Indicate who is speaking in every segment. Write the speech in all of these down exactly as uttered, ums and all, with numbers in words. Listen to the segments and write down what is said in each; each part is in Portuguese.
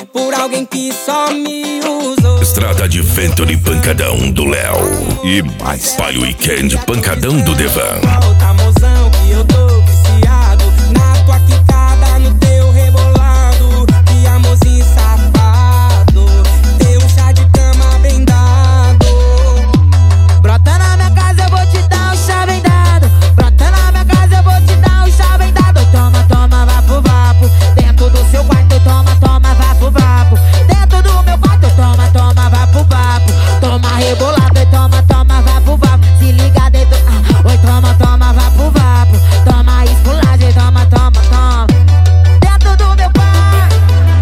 Speaker 1: por alguém que só me usou.
Speaker 2: Estrada de Venture Pancadão do Léo. E mais Pai Weekend Pancadão do Devan.
Speaker 1: Volta, mozão, que eu tô viciado na tua quicada, no teu rebolado. Que amorzinho safado, teu chá de cama bem dado.
Speaker 3: Brota na minha casa, eu vou te dar um chá bem dado. Brota na minha casa, eu vou te dar um chá bem dado. Toma, toma, vapo, vapo. Dentro do seu quarto, toma, toma, vapo, vapo. Dentro do meu quarto, toma, toma, vapo, vapo. Toma rebolado e toma, toma, vapo, vapo. Se liga dentro, ah, oi, toma, toma, vapo, vapo. Toma esculagem, toma, toma, toma. Dentro do meu quarto.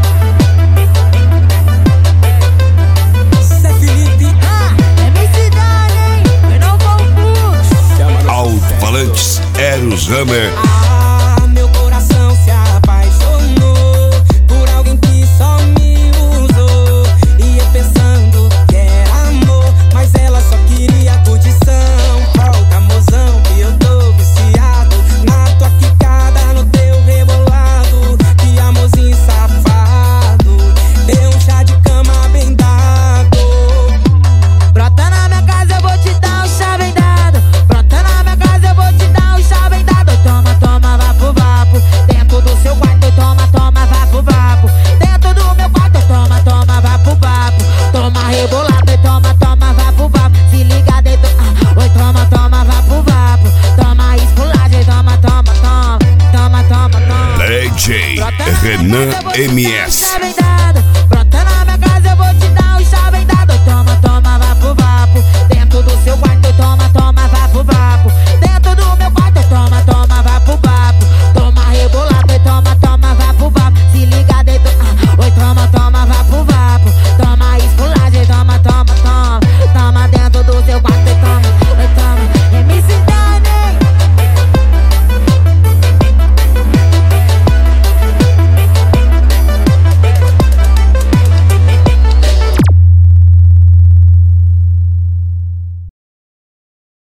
Speaker 1: Zé Felipe,
Speaker 3: Ah, é minha cidade, hein? Eu não vou
Speaker 2: Alto-falantes Eros Hammer.
Speaker 1: ah, meu coração se apaixonou por alguém que só me usou. E eu pensando que era amor, mas ela só queria curtição. Volta, mozão, que eu tô viciado na tua quicada, no teu rebolado. Que amorzinho safado, deu um chá de cama bem dado.
Speaker 3: Brota na minha casa, eu vou te dar um chá bem dado. Brota na minha casa, eu vou te dar um chá bem dado. Toma, toma, vapo, vapo. Dentro do seu quarto, toma, toma, vapo, vapo. Dentro do meu quarto, toma, toma, vapo, vapo. Toma rebolado e toma, toma, vapo, vapo. Se liga dentro, ah, oi, toma, toma, vapo, vapo. Toma esculagem, toma, toma, toma. Toma, toma, toma.
Speaker 2: D J Renan M S.